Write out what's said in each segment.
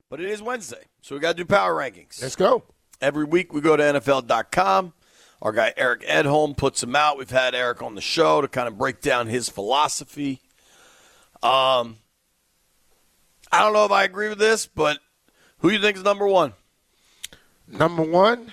But it is Wednesday, so we got to do power rankings. Let's go. Every week we go to NFL.com. Our guy Eric Edholm puts them out. We've had Eric on the show to kind of break down his philosophy. I don't know if I agree with this, but who do you think is number one? Number one?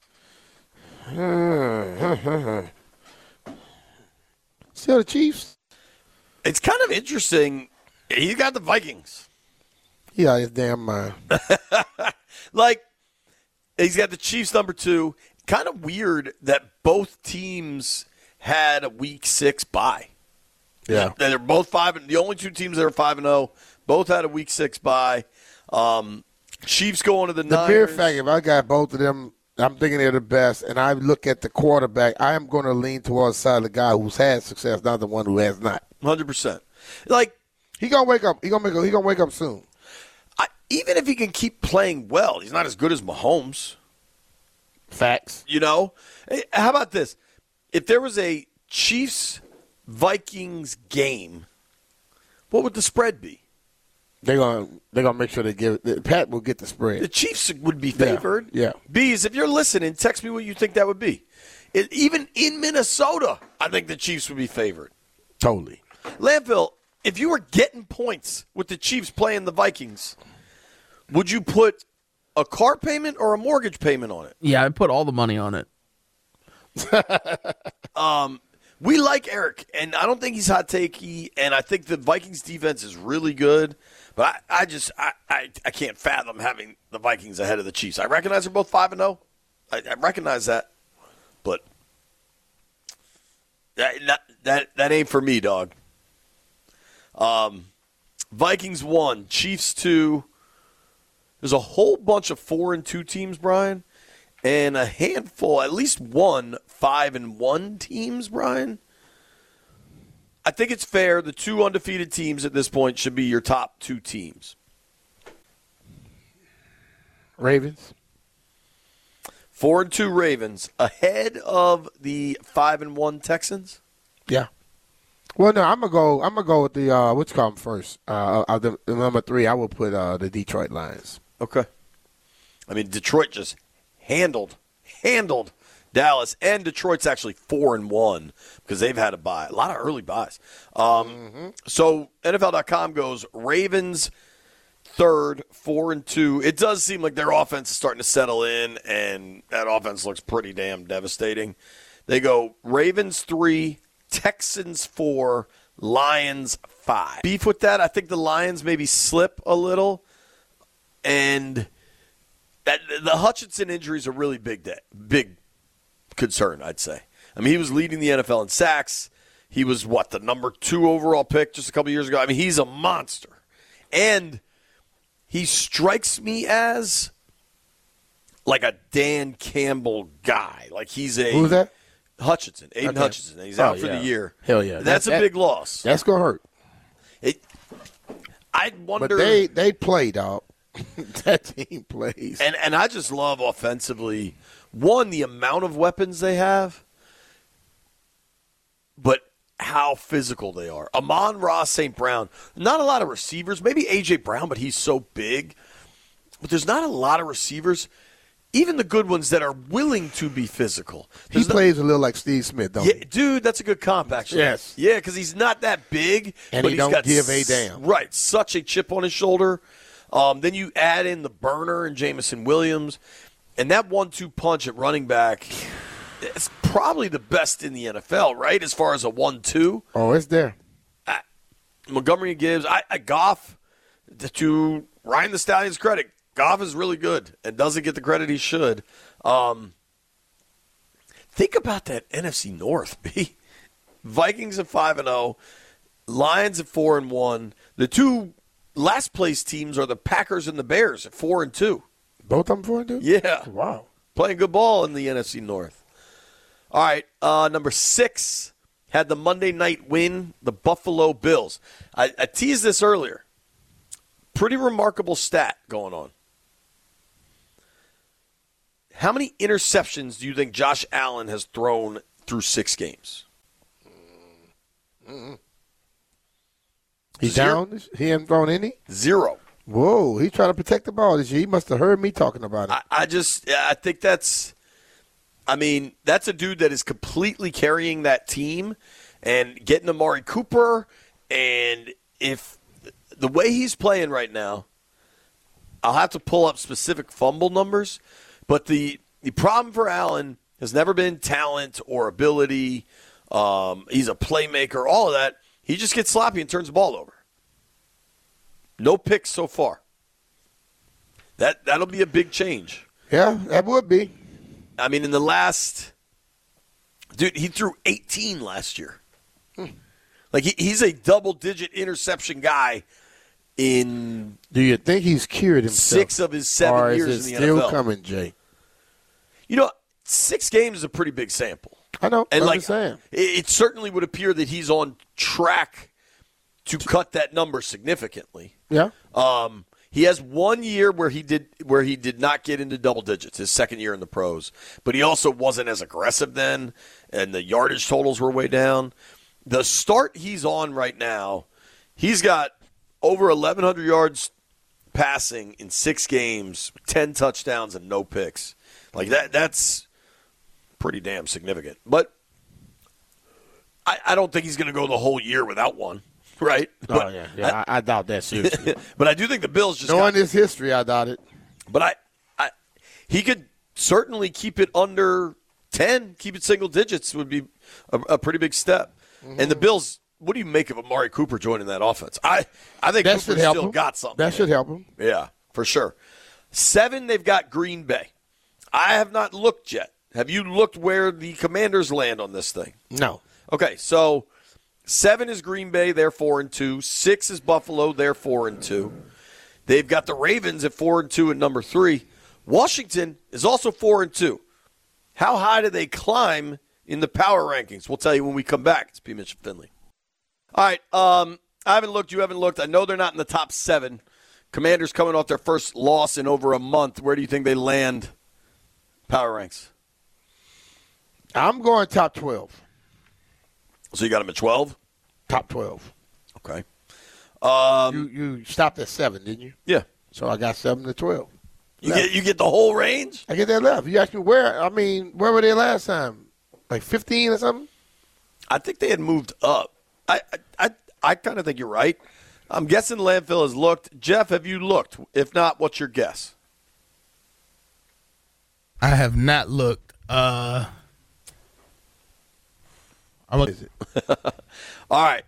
Still the Chiefs. It's kind of interesting. He's got the Vikings. Yeah, his damn mind. Like, he's got the Chiefs number two. Kind of weird that both teams had a week 6 bye. Yeah. They're both 5 and the only two teams that are 5-0. Both had a week 6 bye. Chiefs going to the Niners. The mere fact, if I got both of them, I'm thinking they're the best, and I look at the quarterback, I am going to lean towards the side of the guy who's had success, not the one who has not. 100%. Like, he gonna wake up. He gonna wake up soon. Even if he can keep playing well, he's not as good as Mahomes. Facts. You know? Hey, how about this? If there was a Chiefs-Vikings game, what would the spread be? They're gonna make sure they give it. Pat will get the spread. The Chiefs would be favored. Yeah. Bees, if you're listening, text me what you think that would be. Even in Minnesota, I think the Chiefs would be favored. Totally. Landfill, if you were getting points with the Chiefs playing the Vikings, would you put a car payment or a mortgage payment on it? Yeah, I put all the money on it. We like Eric, and I don't think he's hot takey, and I think the Vikings defense is really good, but I can't fathom having the Vikings ahead of the Chiefs. I recognize they're both 5-0. I recognize that, but that ain't for me, dog. Vikings 1, Chiefs 2. There's a whole bunch of 4-2 teams, Brian, and a handful, at least one 5-1 teams, Brian. I think it's fair. The 2 undefeated teams at this point should be your top 2 teams. Ravens. 4-2 Ravens ahead of the 5-1 Texans. Yeah. Well, no, I'm gonna go with the what's called first. The number 3, I will put the Detroit Lions. Okay. I mean, Detroit just handled Dallas, and Detroit's actually 4-1 because they've had a bye, a lot of early buys. So NFL.com goes Ravens 3rd, 4-2. It does seem like their offense is starting to settle in, and that offense looks pretty damn devastating. They go Ravens 3, Texans 4, Lions 5. Beef with that, I think the Lions maybe slip a little, and the Hutchinson injury is a really big concern, I'd say. I mean, he was leading the NFL in sacks. He was, the number 2 overall pick just a couple years ago? I mean, he's a monster. And he strikes me as like a Dan Campbell guy. Like he's a – Who's that? Hutchinson, Aiden Hutchinson. He's out for the year. Hell yeah. That's a big loss. That's going to hurt. I wonder – But they play, dog. That team plays. And I just love offensively, one, the amount of weapons they have, but how physical they are. Amon-Ra St. Brown, not a lot of receivers. Maybe A.J. Brown, but he's so big. But there's not a lot of receivers, even the good ones, that are willing to be physical. He plays a little like Steve Smith, don't he? Dude, that's a good comp, actually. Yes. Yeah, because he's not that big. And but he he's don't got give a damn. Right, such a chip on his shoulder. Then you add in the burner and Jameson Williams, and that 1-2 punch at running back, it's probably the best in the NFL, right, as far as a 1-2. Oh, it's there. Montgomery and Gibbs. Goff, to Ryan the Stallion's credit, Goff is really good and doesn't get the credit he should. Think about that NFC North, B. Vikings at 5-0, Lions at 4-1. The 2 last place teams are the Packers and the Bears at 4-2. Both of them 4-2? Yeah. Wow. Playing good ball in the NFC North. All right, number 6 had the Monday night win, the Buffalo Bills. I teased this earlier. Pretty remarkable stat going on. How many interceptions do you think Josh Allen has thrown through 6 games? He's down? He hasn't thrown any? 0. Whoa, he trying to protect the ball this year. He must have heard me talking about it. I think that's a dude that is completely carrying that team and getting Amari Cooper. And if the way he's playing right now, I'll have to pull up specific fumble numbers, but the problem for Allen has never been talent or ability. He's a playmaker, all of that. He just gets sloppy and turns the ball over. No picks so far. That'll be a big change. Yeah, that would be. I mean, in the last – dude, he threw 18 last year. Like, he's a double-digit interception guy in – do you think he's cured himself? 6 of his 7 years in the NFL. Or is it still coming, Jay? 6 games is a pretty big sample. I know. And I'm just saying. It certainly would appear that he's on track to cut that number significantly. Yeah. He has 1 year where he did not get into double digits, his second year in the pros. But he also wasn't as aggressive then, and the yardage totals were way down. The start he's on right now, he's got over 1,100 yards passing in 6 games, 10 touchdowns, and no picks. Like that's pretty damn significant. But I don't think he's going to go the whole year without one, right? Oh, yeah. I doubt that seriously. But I do think the Bills just knowing his history, I doubt it. But he could certainly keep it under 10, keep it single digits would be a pretty big step. Mm-hmm. And the Bills, what do you make of Amari Cooper joining that offense? I think that Cooper still got something. That should help him. Yeah, for sure. 7, they've got Green Bay. I have not looked yet. Have you looked where the Commanders land on this thing? No. Okay, so 7 is Green Bay, they're 4-2. 6 is Buffalo, they're 4-2. They've got the Ravens at 4-2 at number 3. Washington is also 4-2. How high do they climb in the power rankings? We'll tell you when we come back. It's P. Mitch Finley. All right, I haven't looked. You haven't looked. I know they're not in the top 7. Commanders coming off their first loss in over a month. Where do you think they land power ranks? I'm going top 12. So you got them at 12? Top 12. Okay. You stopped at 7, didn't you? Yeah. So I got 7 to 12. You get the whole range? I get that left. You asked me where were they last time? Like 15 or something? I think they had moved up. I kind of think you're right. I'm guessing Landfill has looked. Jeff, have you looked? If not, what's your guess? I have not looked. All right.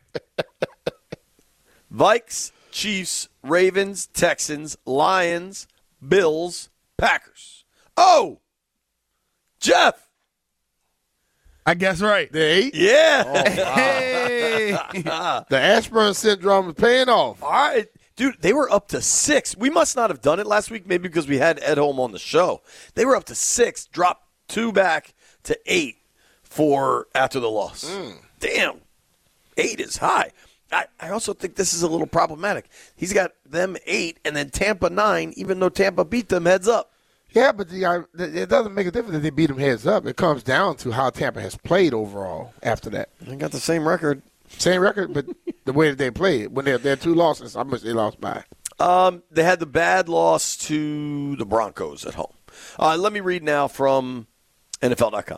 Vikes, Chiefs, Ravens, Texans, Lions, Bills, Packers. Oh, Jeff. I guess right. The 8? Yeah. Oh, wow. Hey. The Ashburn syndrome is paying off. All right. Dude, they were up to 6. We must not have done it last week, maybe because we had Ed Home on the show. They were up to 6, dropped 2 back to 8 for after the loss. Damn. 8 is high. I also think this is a little problematic. He's got them 8 and then Tampa 9, even though Tampa beat them heads up. Yeah, but it doesn't make a difference if they beat them heads up. It comes down to how Tampa has played overall after that. They got the same record. Same record, but the way that they played. When they're 2 losses, how much they lost by? They had the bad loss to the Broncos at home. Let me read now from NFL.com.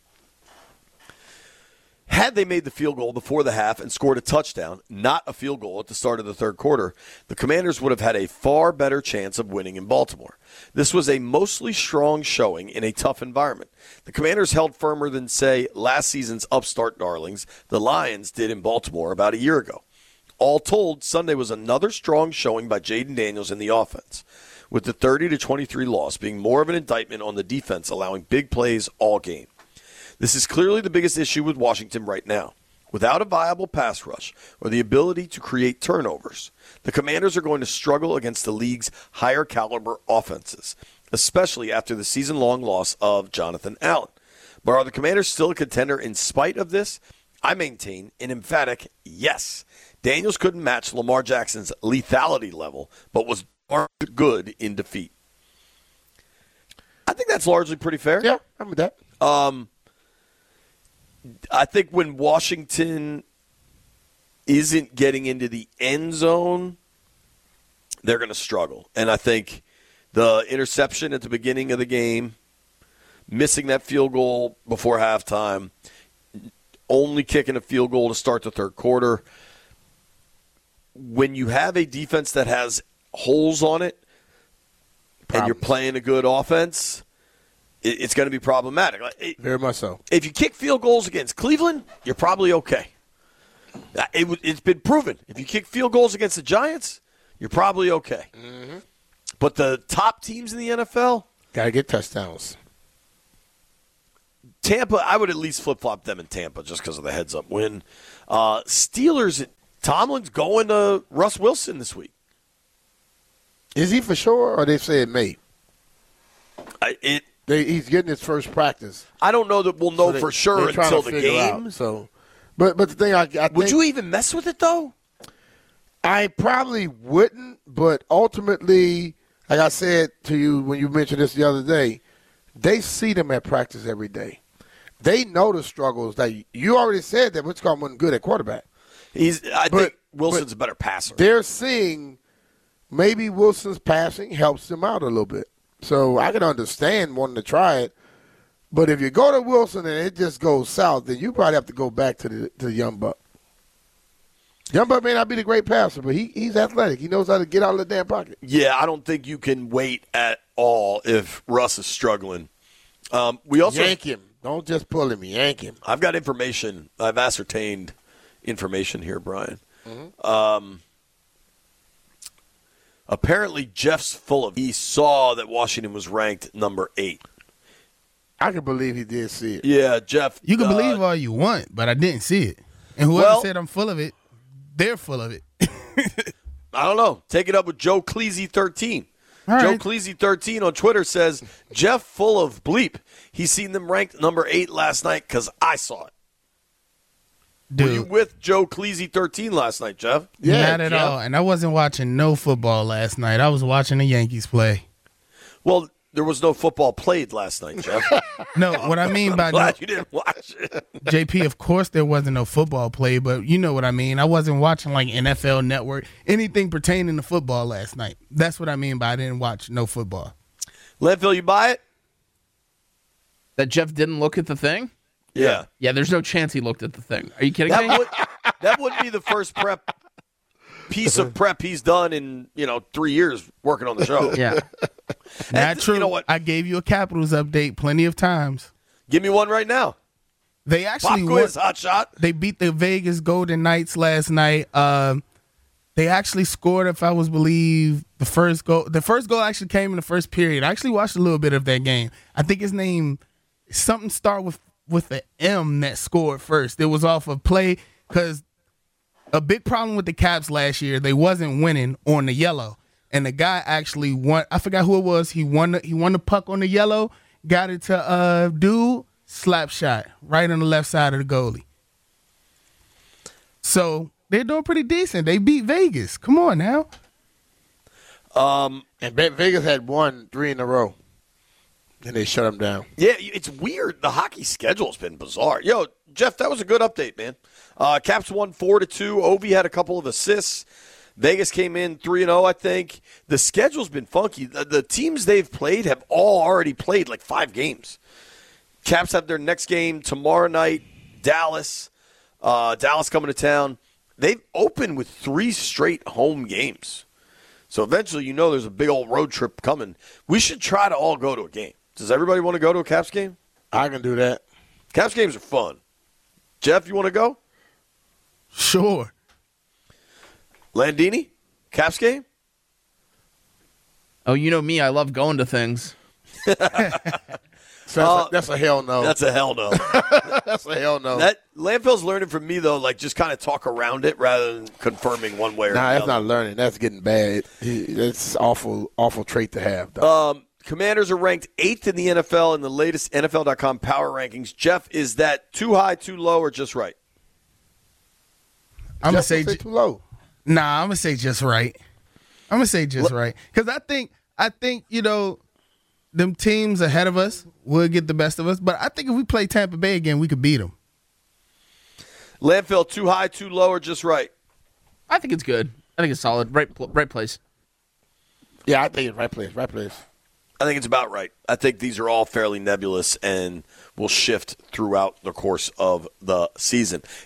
Had they made the field goal before the half and scored a touchdown, not a field goal at the start of the third quarter, the Commanders would have had a far better chance of winning in Baltimore. This was a mostly strong showing in a tough environment. The Commanders held firmer than, say, last season's upstart darlings, the Lions, did in Baltimore about a year ago. All told, Sunday was another strong showing by Jaden Daniels in the offense, with the 30-23 loss being more of an indictment on the defense, allowing big plays all game. This is clearly the biggest issue with Washington right now. Without a viable pass rush or the ability to create turnovers, the Commanders are going to struggle against the league's higher caliber offenses, especially after the season-long loss of Jonathan Allen. But are the Commanders still a contender in spite of this? I maintain an emphatic yes. Daniels couldn't match Lamar Jackson's lethality level, but was good in defeat. I think that's largely pretty fair. Yeah, I'm with that. I think when Washington isn't getting into the end zone, they're going to struggle. And I think the interception at the beginning of the game, missing that field goal before halftime, only kicking a field goal to start the third quarter. When you have a defense that has holes on it and you're playing a good offense, it's going to be problematic. Very much so. If you kick field goals against Cleveland, you're probably okay. It's been proven. If you kick field goals against the Giants, you're probably okay. Mm-hmm. But the top teams in the NFL, got to get touchdowns. Tampa, I would at least flip-flop them in Tampa just because of the heads-up win. Steelers, Tomlin's going to Russ Wilson this week. Is he for sure, or they say it may? He's getting his first practice. I don't know that we'll know for sure until the game. But the thing I think, would you even mess with it though? I probably wouldn't, but ultimately, like I said to you when you mentioned this the other day, they see them at practice every day. They know the struggles. That you already said that Winscombe wasn't good at quarterback. I think Wilson's a better passer. They're seeing maybe Wilson's passing helps them out a little bit. So I can understand wanting to try it. But if you go to Wilson and it just goes south, then you probably have to go back to the Young Buck. Young Buck may not be the great passer, but he's athletic. He knows how to get out of the damn pocket. Yeah, I don't think you can wait at all if Russ is struggling. We also yank him. Don't just pull him. Yank him. I've got information. I've ascertained information here, Brian. Mm-hmm. Apparently, Jeff's full of. He saw that Washington was ranked number 8. I can believe he did see it. Yeah, Jeff. You can believe all you want, but I didn't see it. And whoever said I'm full of it, they're full of it. I don't know. Take it up with Joe Cleasy13. Joe Cleasy13 on Twitter says, Jeff full of bleep. He's seen them ranked number 8 last night because I saw it. Dude. Were you with Joe Cleasy13 last night, Jeff? Yeah, not at all. And I wasn't watching no football last night. I was watching the Yankees play. Well, there was no football played last night, Jeff. No, what I mean by glad you didn't watch it. JP, of course there wasn't no football played, but you know what I mean. I wasn't watching like NFL Network, anything pertaining to football last night. That's what I mean by I didn't watch no football. Landfill, you buy it? That Jeff didn't look at the thing? Yeah. Yeah, there's no chance he looked at the thing. Are you kidding me? That wouldn't be the first piece of prep he's done in 3 years working on the show. Yeah. Not true. You know what? I gave you a Capitals update plenty of times. Give me one right now. They actually Pop quiz, hot shot. They beat the Vegas Golden Knights last night. They actually scored, if I was believe, the first goal. The first goal actually came in the first period. I actually watched a little bit of that game. I think his name something start with the M that scored first. It was off a play because a big problem with the Caps last year, they wasn't winning on the yellow. And the guy actually won. I forgot who it was. He won the puck on the yellow, got it to dude, slap shot right on the left side of the goalie. So they're doing pretty decent. They beat Vegas. Come on now. And Vegas had won 3 in a row. And they shut them down. Yeah, it's weird. The hockey schedule's been bizarre. Yo, Jeff, that was a good update, man. Caps won 4-2. Ovi had a couple of assists. Vegas came in 3-0, I think. The schedule's been funky. The teams they've played have all already played like 5 games. Caps have their next game tomorrow night. Dallas. Dallas coming to town. They've opened with 3 straight home games. So eventually, there's a big old road trip coming. We should try to all go to a game. Does everybody want to go to a Caps game? I can do that. Caps games are fun. Jeff, you want to go? Sure. Landini? Caps game? Oh, you know me. I love going to things. So that's a hell no. That's a hell no. That's a hell no. That Landfill's learning from me, though, like just kind of talk around it rather than confirming one way or Nah, another. that's not learning. That's getting bad. It's awful trait to have, though. Commanders are ranked 8th in the NFL in the latest NFL.com power rankings. Jeff, is that too high, too low, or just right? I'm going to say too low. Nah, I'm going to say just right. I'm going to say just right. Because I think, them teams ahead of us will get the best of us. But I think if we play Tampa Bay again, we could beat them. Landfill, too high, too low, or just right? I think it's good. I think it's solid. Right place. Yeah, I think it's right place. Right place. I think it's about right. I think these are all fairly nebulous and will shift throughout the course of the season.